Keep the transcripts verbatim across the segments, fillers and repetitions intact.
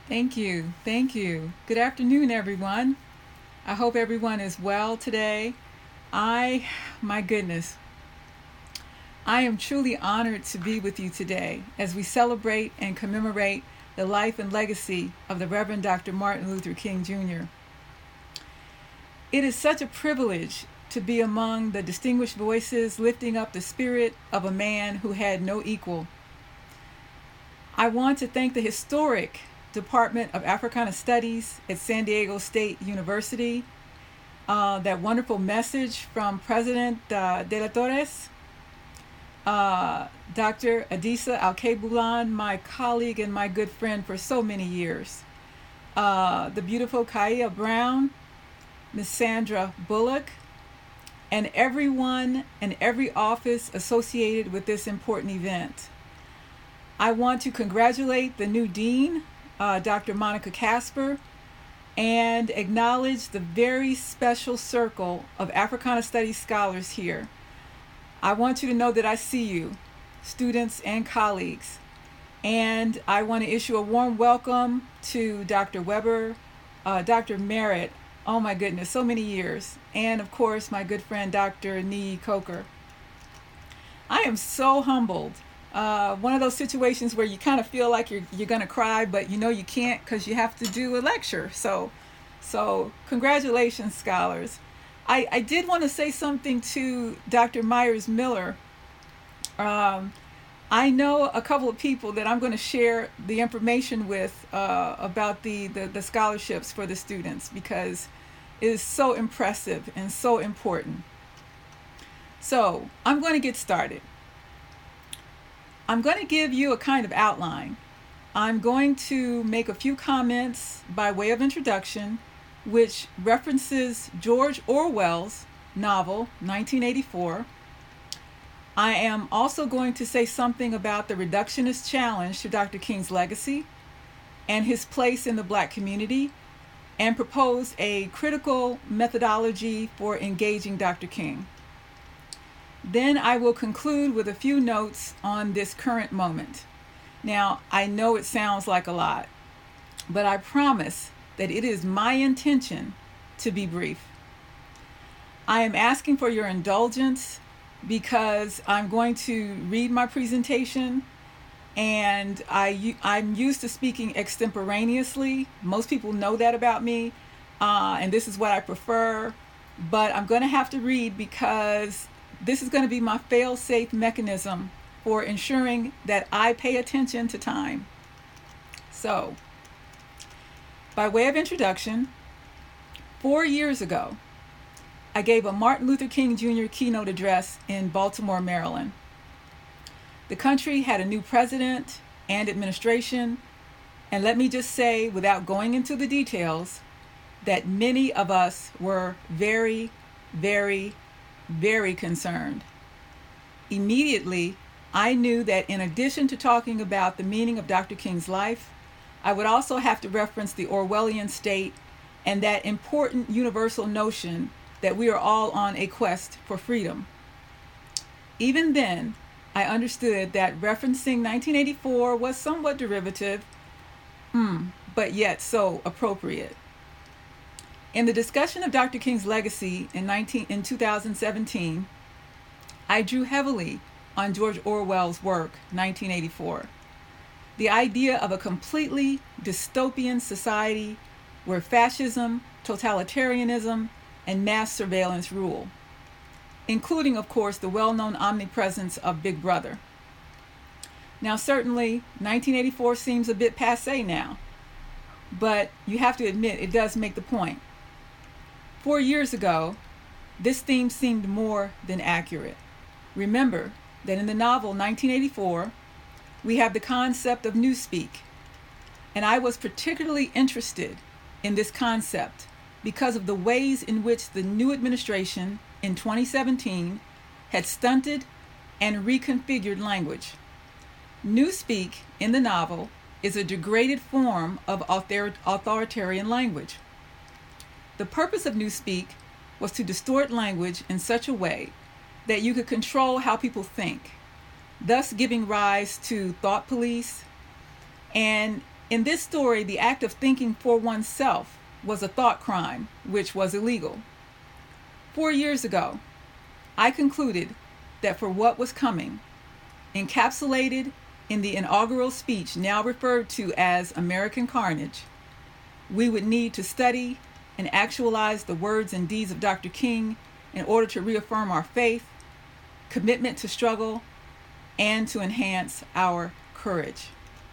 Thank you. Thank you. Good afternoon, everyone. I hope everyone is well today. I, my goodness, I am truly honored to be with you today as we celebrate and commemorate the life and legacy of the Reverend Doctor Martin Luther King Junior It is such a privilege to be among the distinguished voices lifting up the spirit of a man who had no equal. I want to thank the historic Department of Africana Studies at San Diego State University. Uh, that wonderful message from President uh, De La Torres, uh, Doctor Adisa Alkebulan, my colleague and my good friend for so many years. Uh, the beautiful Kaya Brown, Miss Sandra Bullock, and everyone and every office associated with this important event. I want to congratulate the new dean, uh, Doctor Monica Casper, and acknowledge the very special circle of Africana Studies scholars here. I want you to know that I see you, students and colleagues, and I want to issue a warm welcome to Doctor Weber, uh, Doctor Merritt, oh my goodness, so many years, and of course my good friend Doctor Nee Coker. I am so humbled. Uh, one of those situations where you kind of feel like you're you're gonna cry, but you know you can't because you have to do a lecture. So, so congratulations, scholars. I, I did want to say something to Doctor Myers Miller. Um, I know a couple of people that I'm going to share the information with uh, about the, the the scholarships for the students because it is so impressive and so important. So I'm going to get started. I'm going to give you a kind of outline. I'm going to make a few comments by way of introduction, which references George Orwell's novel, nineteen eighty-four. I am also going to say something about the reductionist challenge to Doctor King's legacy and his place in the Black community, and propose a critical methodology for engaging Doctor King. Then I will conclude with a few notes on this current moment. Now, I know it sounds like a lot, but I promise that it is my intention to be brief. I am asking for your indulgence because I'm going to read my presentation, and I, I'm used to speaking extemporaneously. Most people know that about me, uh, and this is what I prefer, but I'm going to have to read because this is going to be my fail-safe mechanism for ensuring that I pay attention to time. So, by way of introduction, four years ago, I gave a Martin Luther King Junior keynote address in Baltimore, Maryland. The country had a new president and administration, and let me just say, without going into the details, that many of us were very, very, very concerned. Immediately, I knew that in addition to talking about the meaning of Doctor King's life, I would also have to reference the Orwellian state and that important universal notion that we are all on a quest for freedom. Even then, I understood that referencing nineteen eighty-four was somewhat derivative, mm, but yet so appropriate. In the discussion of Doctor King's legacy in, nineteen, in two thousand seventeen, I drew heavily on George Orwell's work, nineteen eighty-four. The idea of a completely dystopian society where fascism, totalitarianism, and mass surveillance rule, including, of course, the well-known omnipresence of Big Brother. Now, certainly, nineteen eighty-four seems a bit passé now, but you have to admit it does make the point. Four years ago, this theme seemed more than accurate. Remember that in the novel nineteen eighty-four, we have the concept of newspeak, and I was particularly interested in this concept because of the ways in which the new administration in twenty seventeen had stunted and reconfigured language. Newspeak in the novel is a degraded form of author- authoritarian language. The purpose of newspeak was to distort language in such a way that you could control how people think, thus giving rise to thought police and In this story, the act of thinking for oneself was a thought crime, which was illegal. Four years ago, I concluded that for what was coming, encapsulated in the inaugural speech now referred to as American Carnage, we would need to study and actualize the words and deeds of Doctor King in order to reaffirm our faith, commitment to struggle, and to enhance our courage.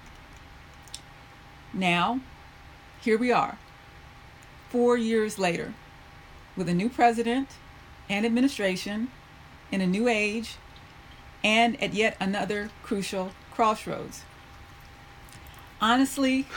Now, here we are, four years later, with a new president and administration, in a new age, and at yet another crucial crossroads. Honestly,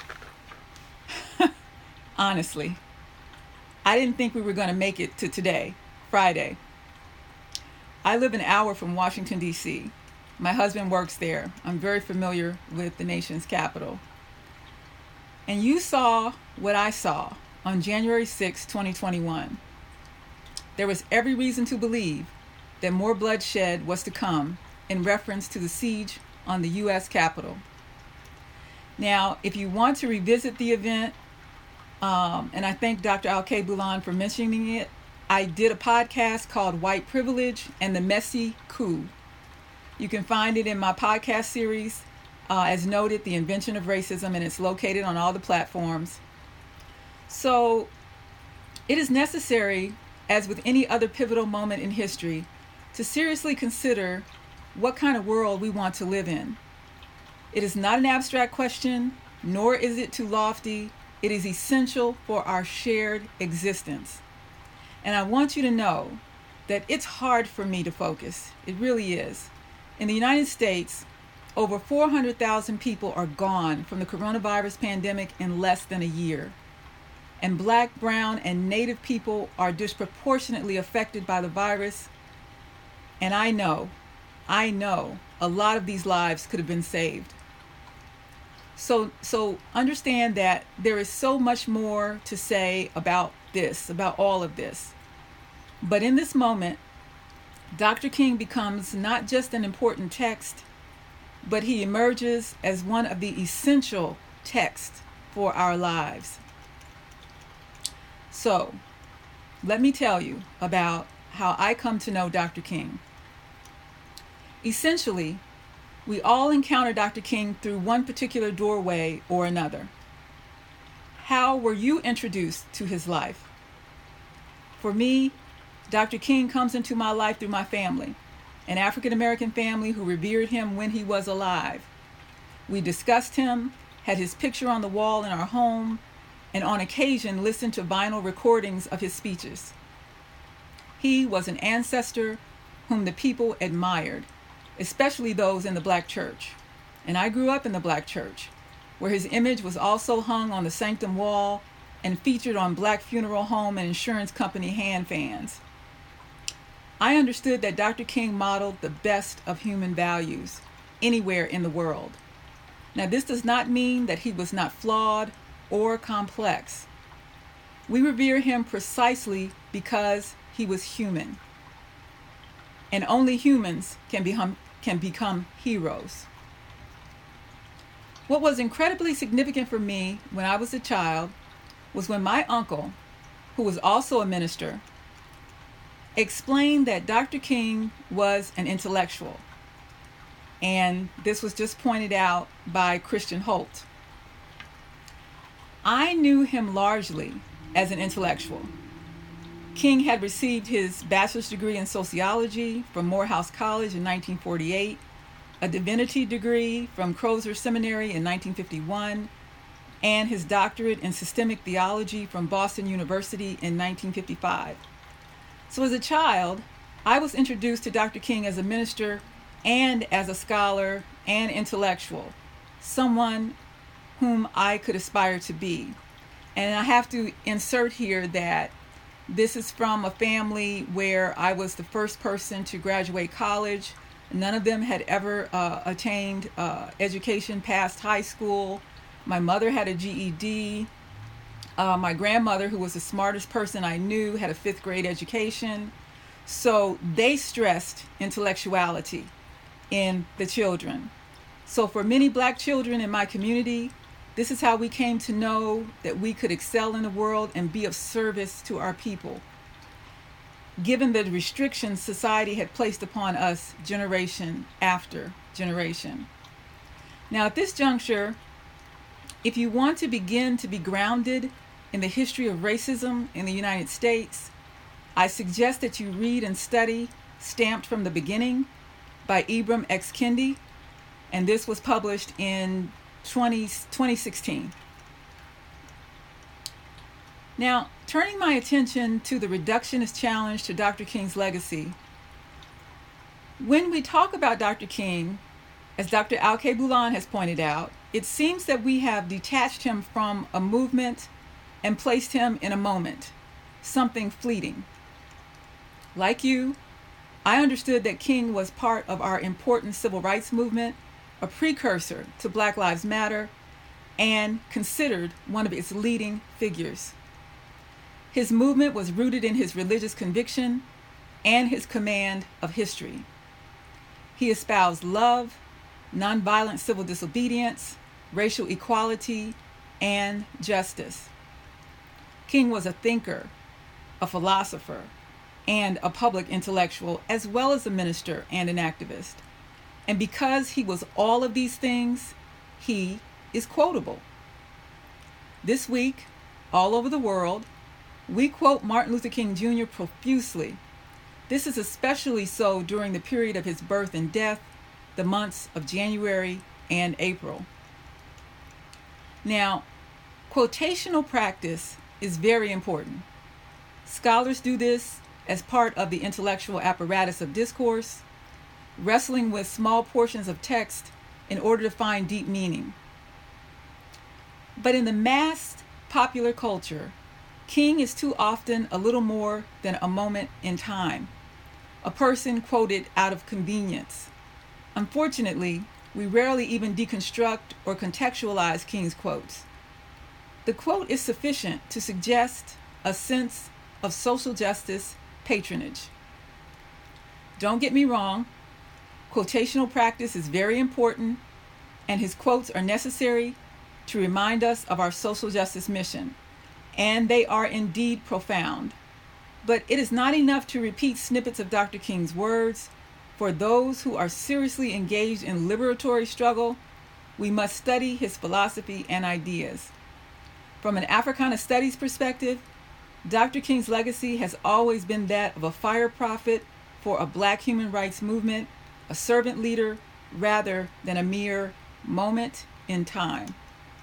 honestly, I didn't think we were going to make it to today, Friday. I live an hour from Washington, D C. My husband works there. I'm very familiar with the nation's capital. And you saw what I saw on January sixth, twenty twenty-one. There was every reason to believe that more bloodshed was to come in reference to the siege on the U S Capitol. Now, if you want to revisit the event, um, and I thank Doctor Alkebulan for mentioning it, I did a podcast called White Privilege and the Messy Coup. You can find it in my podcast series, uh, as noted, The Invention of Racism, and it's located on all the platforms. So it is necessary, as with any other pivotal moment in history, to seriously consider what kind of world we want to live in. It is not an abstract question, nor is it too lofty. It is essential for our shared existence. And I want you to know that it's hard for me to focus. It really is. In the United States, over four hundred thousand people are gone from the coronavirus pandemic in less than a year. And Black, brown, and Native people are disproportionately affected by the virus. And I know, I know a lot of these lives could have been saved. So, so understand that there is so much more to say about this, about all of this. But in this moment, Doctor King becomes not just an important text, but he emerges as one of the essential texts for our lives. So, let me tell you about how I come to know Doctor King. Essentially, we all encounter Doctor King through one particular doorway or another. How were you introduced to his life? For me, Doctor King comes into my life through my family, an African American family who revered him when he was alive. We discussed him, had his picture on the wall in our home, and on occasion listened to vinyl recordings of his speeches. He was an ancestor whom the people admired, especially those in the Black church. And I grew up in the Black church, where his image was also hung on the sanctum wall and featured on Black funeral home and insurance company hand fans. I understood that Doctor King modeled the best of human values anywhere in the world. Now, this does not mean that he was not flawed or complex. We revere him precisely because he was human. And only humans can become, can become heroes. What was incredibly significant for me when I was a child was when my uncle, who was also a minister, explained that Doctor King was an intellectual. And this was just pointed out by Christian Holt. I knew him largely as an intellectual. King had received his bachelor's degree in sociology from Morehouse College in nineteen forty-eight, a divinity degree from Crozer Seminary in nineteen fifty-one, and his doctorate in systemic theology from Boston University in nineteen fifty-five. So as a child, I was introduced to Doctor King as a minister and as a scholar and intellectual, someone whom I could aspire to be. And I have to insert here that this is from a family where I was the first person to graduate college. None of them had ever uh, attained uh, education past high school. My mother had a G E D. Uh, my grandmother, who was the smartest person I knew, had a fifth grade education. So they stressed intellectuality in the children. So for many Black children in my community, This is how we came to know that we could excel in the world and be of service to our people, given the restrictions society had placed upon us generation after generation. Now, at this juncture, if you want to begin to be grounded in the history of racism in the United States, I suggest that you read and study Stamped from the Beginning by Ibram X. Kendi, and this was published in twenty sixteen. Now, turning my attention to the reductionist challenge to Doctor King's legacy, when we talk about Doctor King, as Doctor Alkebulan has pointed out, it seems that we have detached him from a movement and placed him in a moment, something fleeting. Like you, I understood that King was part of our important civil rights movement, a precursor to Black Lives Matter, and considered one of its leading figures. His movement was rooted in his religious conviction and his command of history. He espoused love, nonviolent civil disobedience, racial equality, and justice. King was a thinker, a philosopher, and a public intellectual, as well as a minister and an activist. And because he was all of these things, he is quotable. This week, all over the world, we quote Martin Luther King Junior profusely. This is especially so during the period of his birth and death, the months of January and April. Now, quotational practice is very important. Scholars do this as part of the intellectual apparatus of discourse, wrestling with small portions of text in order to find deep meaning. But in the mass popular culture, King is too often a little more than a moment in time, a person quoted out of convenience. Unfortunately, we rarely even deconstruct or contextualize King's quotes. The quote is sufficient to suggest a sense of social justice patronage. Don't get me wrong, quotational practice is very important, and his quotes are necessary to remind us of our social justice mission, and they are indeed profound. But it is not enough to repeat snippets of Doctor King's words. For those who are seriously engaged in liberatory struggle, we must study his philosophy and ideas. From an Africana studies perspective, Doctor King's legacy has always been that of a fire prophet for a Black human rights movement, a servant leader, rather than a mere moment in time.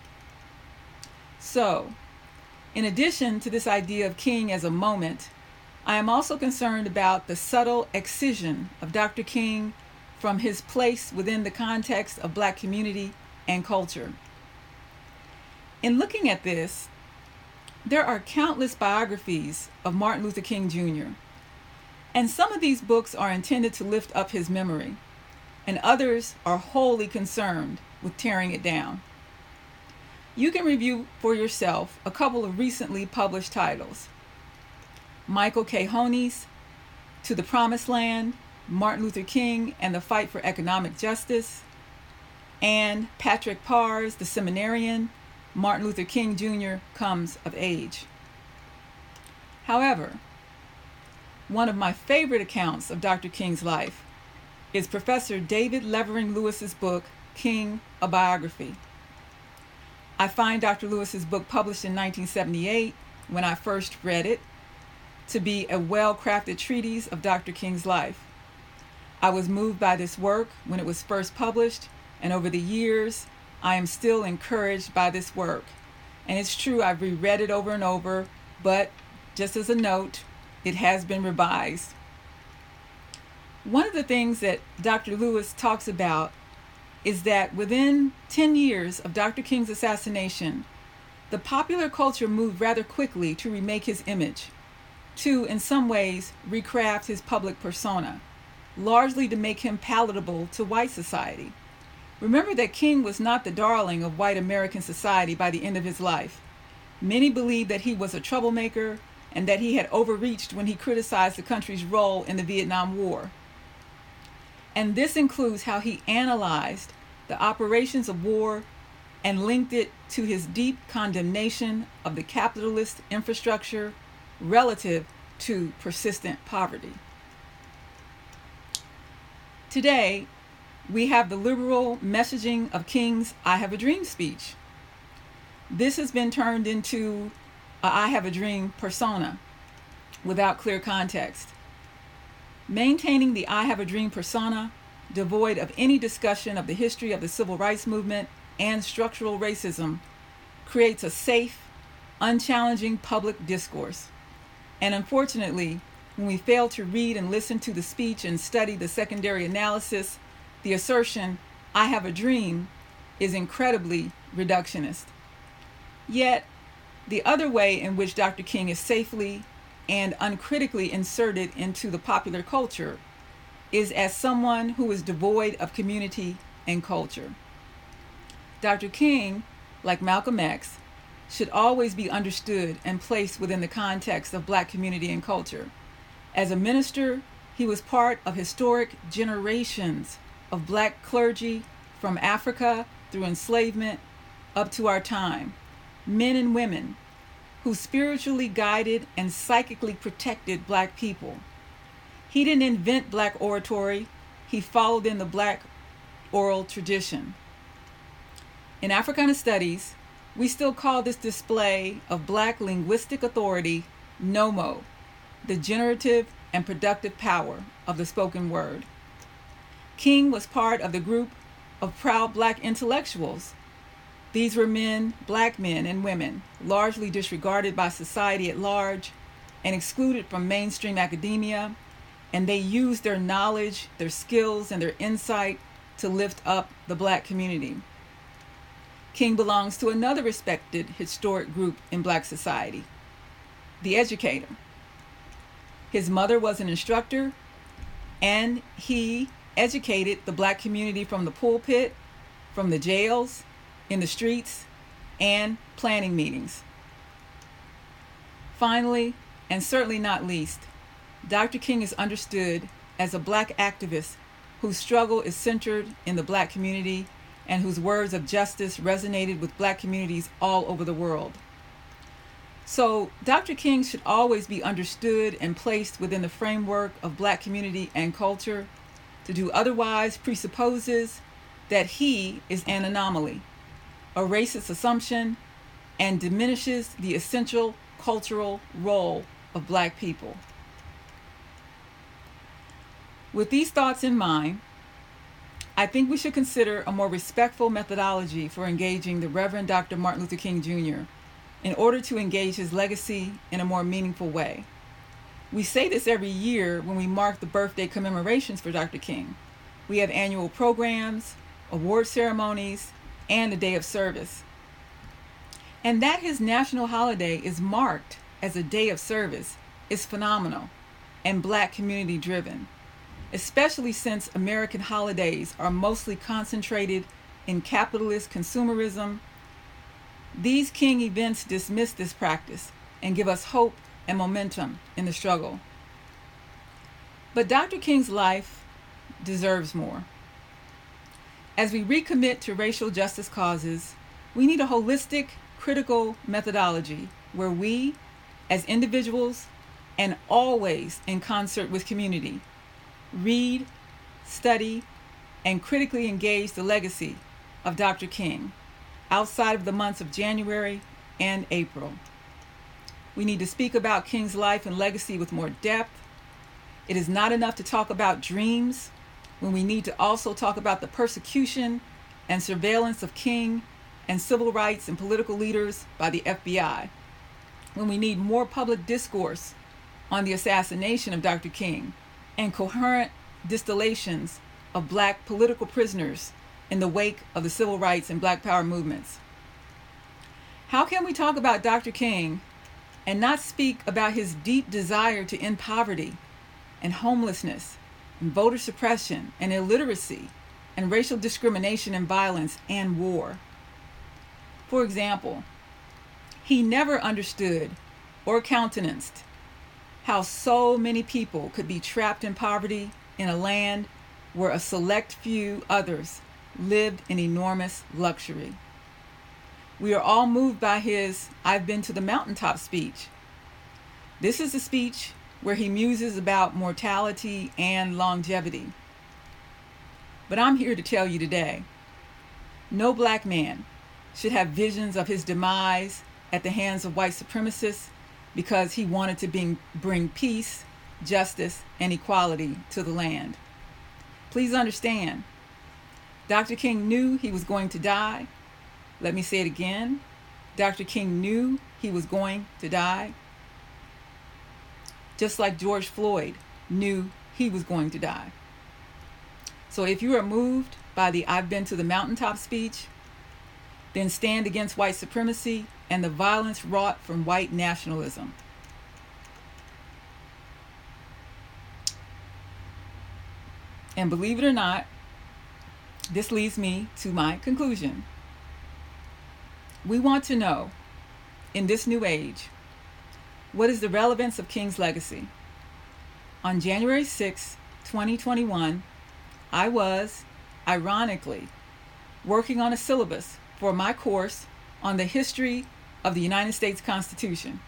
So, in addition to this idea of King as a moment, I am also concerned about the subtle excision of Doctor King from his place within the context of Black community and culture. In looking at this, there are countless biographies of Martin Luther King Junior, and some of these books are intended to lift up his memory, and others are wholly concerned with tearing it down. You can review for yourself a couple of recently published titles. Michael K. Honey's To the Promised Land, Martin Luther King and the Fight for Economic Justice, and Patrick Parr's The Seminarian, Martin Luther King Junior Comes of Age. However, one of my favorite accounts of Doctor King's life is Professor David Levering Lewis's book, King, A Biography. I find Doctor Lewis's book, published in nineteen seventy-eight, when I first read it, to be a well-crafted treatise of Doctor King's life. I was moved by this work when it was first published, and over the years, I am still encouraged by this work. And it's true, I've reread it over and over, but just as a note, it has been revised. One of the things that Doctor Lewis talks about is that within ten years of Doctor King's assassination, the popular culture moved rather quickly to remake his image, to, in some ways, recraft his public persona, largely to make him palatable to white society. Remember that King was not the darling of white American society by the end of his life. Many believed that he was a troublemaker and that he had overreached when he criticized the country's role in the Vietnam War. And this includes how he analyzed the operations of war and linked it to his deep condemnation of the capitalist infrastructure relative to persistent poverty. Today, we have the liberal messaging of King's I Have a Dream speech. This has been turned into a I Have a Dream persona without clear context. Maintaining the I Have a Dream persona, devoid of any discussion of the history of the civil rights movement and structural racism, creates a safe, unchallenging public discourse. And unfortunately, when we fail to read and listen to the speech and study the secondary analysis, the assertion, I have a dream, is incredibly reductionist. Yet, the other way in which Doctor King is safely and uncritically inserted into the popular culture is as someone who is devoid of community and culture. Doctor King, like Malcolm X, should always be understood and placed within the context of Black community and culture. As a minister, he was part of historic generations of Black clergy from Africa through enslavement up to our time, men and women who spiritually guided and psychically protected Black people. He didn't invent Black oratory, he followed in the Black oral tradition. In Africana Studies, we still call this display of Black linguistic authority Nomo, the generative and productive power of the spoken word. King was part of the group of proud Black intellectuals. These were men, Black men and women, largely disregarded by society at large and excluded from mainstream academia, and they used their knowledge, their skills, and their insight to lift up the Black community. King belongs to another respected historic group in Black society, the educator. His mother was an instructor, and he educated the Black community from the pulpit, from the jails, in the streets, and planning meetings. Finally, and certainly not least, Doctor King is understood as a Black activist whose struggle is centered in the Black community and whose words of justice resonated with Black communities all over the world. So Doctor King should always be understood and placed within the framework of Black community and culture. To do otherwise presupposes that he is an anomaly, a racist assumption, and diminishes the essential cultural role of Black people. With these thoughts in mind, I think we should consider a more respectful methodology for engaging the Reverend Doctor Martin Luther King Junior in order to engage his legacy in a more meaningful way. We say this every year when we mark the birthday commemorations for Doctor King. We have annual programs, award ceremonies, and a day of service. And that his national holiday is marked as a day of service is phenomenal and Black community driven, especially since American holidays are mostly concentrated in capitalist consumerism. These King events dismiss this practice and give us hope and momentum in the struggle. But Doctor King's life deserves more. As we recommit to racial justice causes, we need a holistic, critical methodology where we, as individuals, and always in concert with community, read, study, and critically engage the legacy of Doctor King outside of the months of January and April. We need to speak about King's life and legacy with more depth. It is not enough to talk about dreams when we need to also talk about the persecution and surveillance of King and civil rights and political leaders by the F B I. When we need more public discourse on the assassination of Doctor King and coherent distillations of Black political prisoners in the wake of the civil rights and Black power movements. How can we talk about Doctor King and not speak about his deep desire to end poverty and homelessness and voter suppression and illiteracy and racial discrimination and violence and war? For example, he never understood or countenanced how so many people could be trapped in poverty in a land where a select few others lived in enormous luxury. We are all moved by his I've Been to the Mountaintop speech. This is a speech where he muses about mortality and longevity. But I'm here to tell you today, no black man should have visions of his demise at the hands of white supremacists because he wanted to bring, bring peace, justice, and equality to the land. Please understand, Doctor King knew he was going to die. Let me say it again. Doctor King knew he was going to die. Just like George Floyd knew he was going to die. So if you are moved by the I've Been to the Mountaintop speech, then stand against white supremacy and the violence wrought from white nationalism. And believe it or not, this leads me to my conclusion. We want to know, in this new age, what is the relevance of King's legacy? On January sixth, twenty twenty-one, I was, ironically, working on a syllabus for my course on the history of the United States Constitution.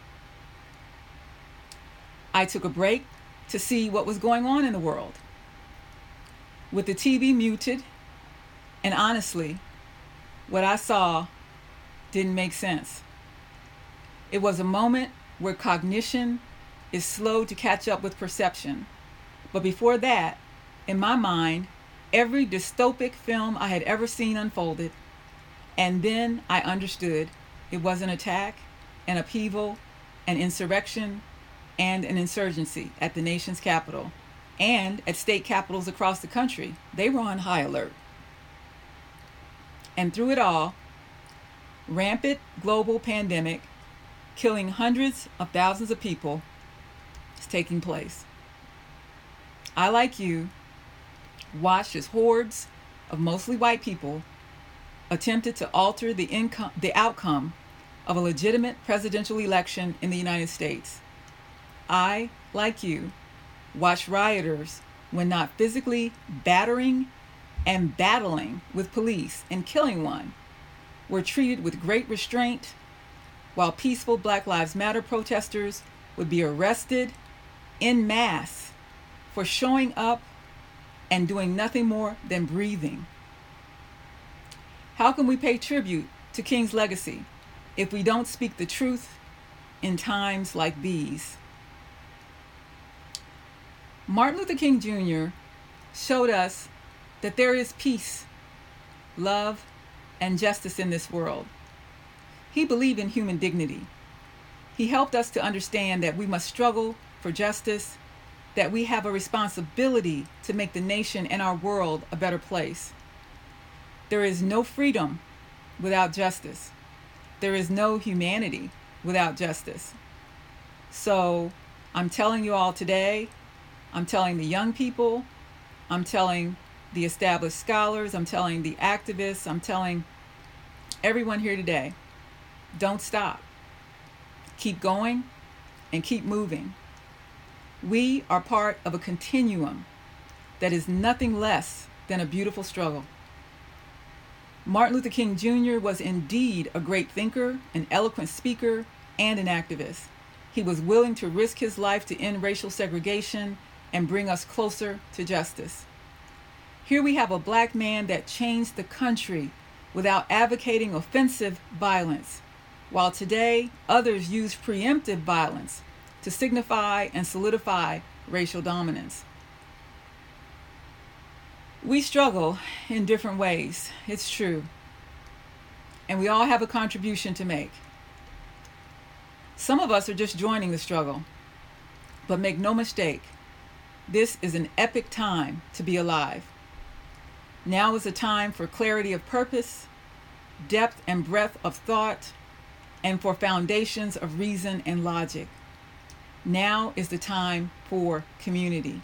I took a break to see what was going on in the world. With the T V muted, and honestly, what I saw didn't make sense. It was a moment where cognition is slow to catch up with perception. But before that, in my mind, every dystopic film I had ever seen unfolded, and then I understood it was an attack, an upheaval, an insurrection, and an insurgency at the nation's capital and at state capitals across the country. They were on high alert. And through it all, rampant global pandemic killing hundreds of thousands of people is taking place. I, like you, watched as hordes of mostly white people attempted to alter the income, the outcome of a legitimate presidential election in the United States. I, like you, watched rioters, when not physically battering and battling with police and killing one, were treated with great restraint, while peaceful Black Lives Matter protesters would be arrested en masse for showing up and doing nothing more than breathing. How can we pay tribute to King's legacy if we don't speak the truth in times like these? Martin Luther King Junior showed us that there is peace, love, and justice in this world. He believed in human dignity. He helped us to understand that we must struggle for justice, that we have a responsibility to make the nation and our world a better place. There is no freedom without justice. There is no humanity without justice. So I'm telling you all today, I'm telling the young people, I'm telling the established scholars, I'm telling the activists, I'm telling everyone here today, don't stop. Keep going and keep moving. We are part of a continuum that is nothing less than a beautiful struggle. Martin Luther King Junior was indeed a great thinker, an eloquent speaker, and an activist. He was willing to risk his life to end racial segregation and bring us closer to justice. Here we have a black man that changed the country without advocating offensive violence, while today others use preemptive violence to signify and solidify racial dominance. We struggle in different ways, it's true, and we all have a contribution to make. Some of us are just joining the struggle, but make no mistake, this is an epic time to be alive. Now is a time for clarity of purpose, depth and breadth of thought, and for foundations of reason and logic. Now is the time for community.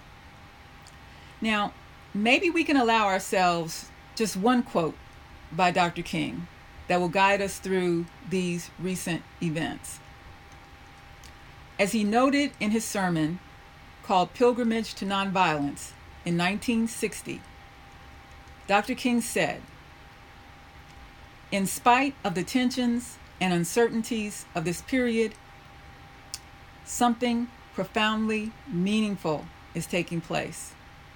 Now, maybe we can allow ourselves just one quote by Doctor King that will guide us through these recent events. As he noted in his sermon called Pilgrimage to Nonviolence in nineteen sixty, Doctor King said, In spite of the tensions and uncertainties of this period, something profoundly meaningful is taking place.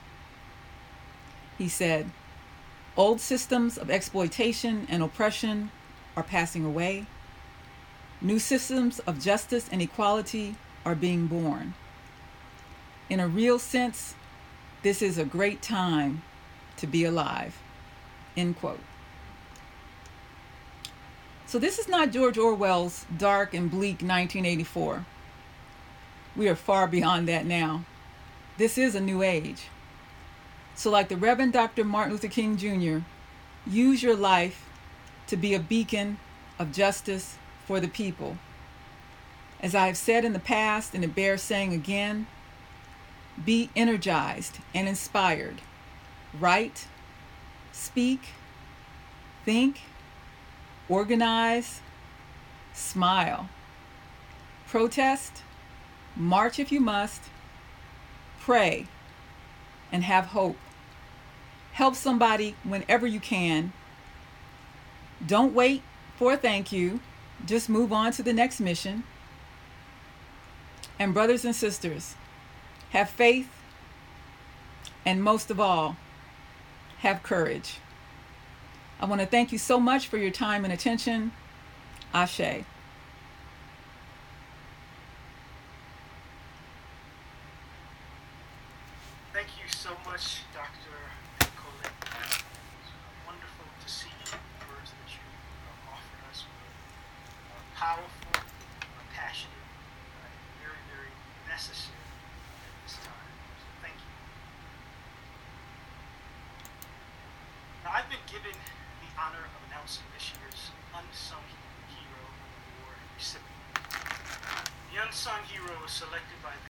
He said, old systems of exploitation and oppression are passing away. New systems of justice and equality are being born. In a real sense, this is a great time to be alive. End quote. So this is not George Orwell's dark and bleak nineteen eighty-four. We are far beyond that now. This is a new age. So like the Reverend Doctor Martin Luther King Junior, use your life to be a beacon of justice for the people. As I have said in the past, and it bears saying again, be energized and inspired. Write, speak, think, organize, smile, protest, march if you must, pray, and have hope. Help somebody whenever you can. Don't wait for a thank you. Just move on to the next mission. And brothers and sisters, have faith, and most of all, have courage. I want to thank you so much for your time and attention. Ashe. Thank you so much, Doctor Colette. It's wonderful to see the words that you uh, offered us were uh, powerful, uh, passionate, uh, very, very necessary at this time. So thank you. Now, I've been given the honor of announcing this year's Unsung Hero Award recipient. The Unsung Hero is selected by